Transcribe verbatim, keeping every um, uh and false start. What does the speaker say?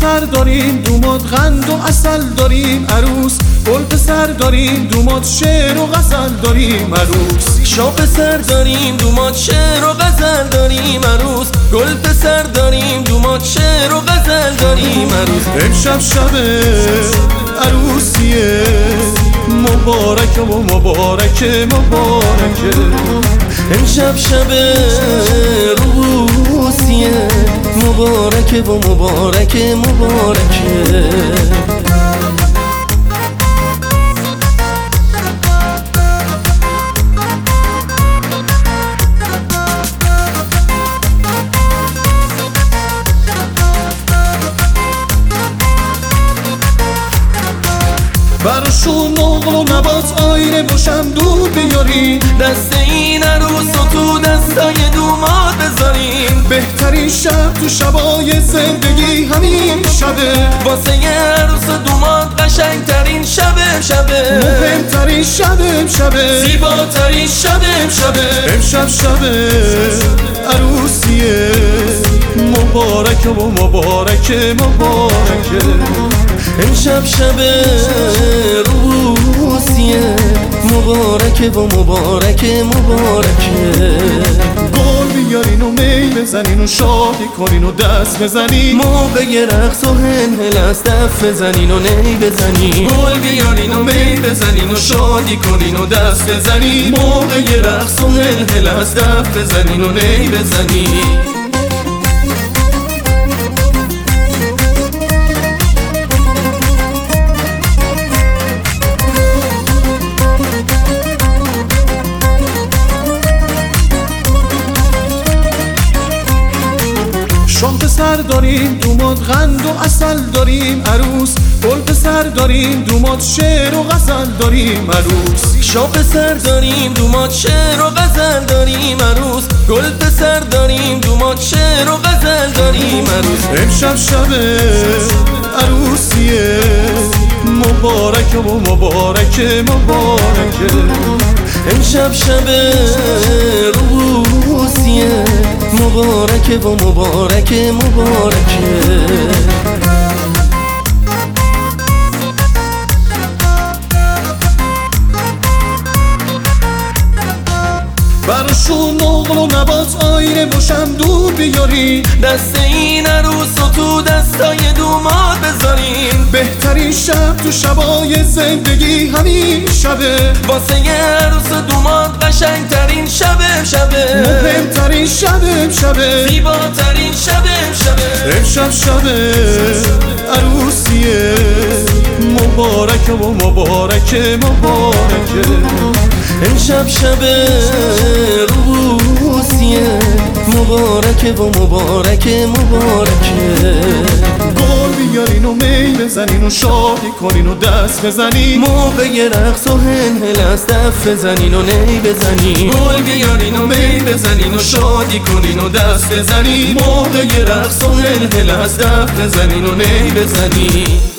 پسر داریم دومات قند و عسل داریم عروس، گل پسر داریم دومات شعر و غزل داریم عروس. شاه پسر داریم دومات شعر و غزل داریم عروس، گل پسر داریم دومات شعر و غزل داریم عروس. امشب شب عروسیه مبارکه و مبارکه مبارکه، امشب شب روسیه مبارکه و مبارکه مبارکه. براشون نقل و نبات آینه باشم دود بیاریم، دست این عروس و تو دستای دومات بذاریم. بهترین شب تو شبای زندگی همین شبه، واسه یه عروس و دومات قشنگترین شبه شبه، مهمترین شبه شبه، زیباترین شبه شبه. امشب شب عروسیه مبارکه و مبارکه مبارکه، امشب شب روسیه مبارکه و مبارکه مبارکه. گل بیارین و می بزنین و شادی کنین و دست بزنین، موقع رقص و هلهل از دف بزنین و نی بزنین. گل بیارین و می بزنین و شادی کنین و دست بزنین، موقع رقص و هلهل از دف بزنین و نی بزنین. شام پسر داریم دومات قند و عسل داریم عروس، گل پسر داریم دومات شعر و غزل داریم عروس. شاه پسر داریم دومات شعر و غزل داریم عروس، گل پسر داریم دومات شعر و غزل داریم عروس. امشب شب عروسیه مبارکه و مبارکه مبارکه، امشب شب روسیه مبارکه و مبارکه مبارکه. براشون نقل و نبات آینه باشم دود بیاریم، دست این عروس و تو دستای دومات بذاریم. بهترین شب تو شبای زندگی همین شبه، واسه یه عروس و دومات قشنگترین شبه شبه، مهمترین شبه شبه، زیباترین شبه شبه. امشب شب عروسیه مبارکه و مبارکه مبارکه، امشب شب روسیه مبارکه و مبارکه مبارکه. گل بیارین و می بزنین و شادی کنین و دست بزنین، موقع رقص و هلهل از دف بزنین و نی بزنین. گل بیارین و می بزنین و شادی کنین و دست بزنین، موقع رقص و هلهل از دف بزنین و نی بزنین.